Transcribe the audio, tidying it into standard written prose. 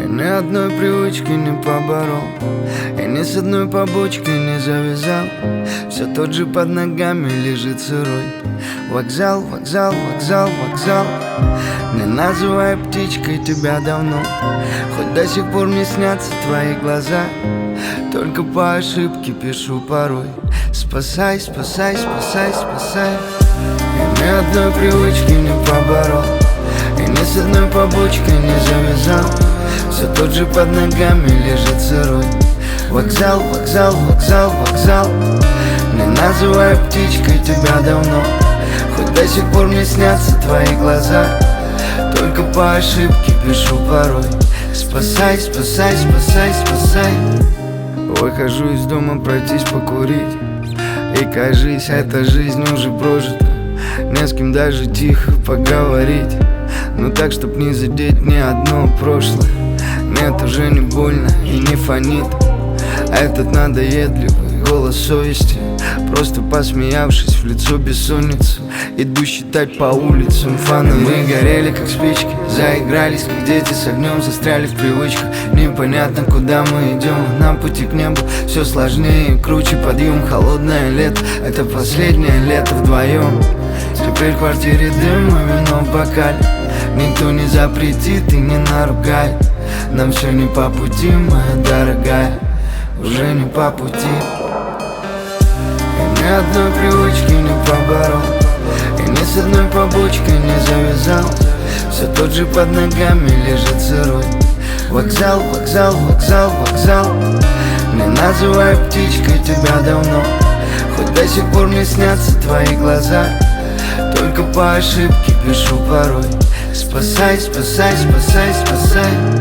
Я ни одной привычки не поборол, я ни с одной побочкой не завязал. Все тот же под ногами лежит сырой вокзал, вокзал, вокзал, вокзал. Не называй птичкой тебя давно, хоть до сих пор мне снятся твои глаза. Только по ошибке пишу порой: спасай, спасай, спасай, спасай. Я ни одной привычки не поборол, и ни с одной побочкой не завязал. Все тот же под ногами лежит сырой вокзал, вокзал, вокзал, вокзал. Не называй птичкой тебя давно, хоть до сих пор мне снятся твои глаза. Только по ошибке пишу порой: спасай, спасай, спасай, спасай. Выхожу из дома пройтись покурить, и кажись, эта жизнь уже прожита. Не с кем даже тихо поговорить, но так, чтоб не задеть ни одно прошлое. Нет, уже не больно и не фонит этот надоедливый голос совести. Просто посмеявшись в лицо бессонницу, иду считать по улицам фаны. Мы горели как спички, заигрались как дети с огнем, застряли в привычках. Непонятно, куда мы идем, на пути к небу все сложнее и круче. Подъем, холодное лето, это последнее лето вдвоем. Теперь в квартире дым и вино в бокале. Никто не запретит и не наругает. Нам все не по пути, моя дорогая, уже не по пути. Я ни одной привычки не поборол, и ни с одной побочкой не завязал. Все тот же под ногами лежит сырой вокзал, вокзал, вокзал, вокзал. Не называй птичкой тебя давно, хоть до сих пор мне снятся твои глаза. Только по ошибке пишу порой: спасай, спасай, спасай, спасай.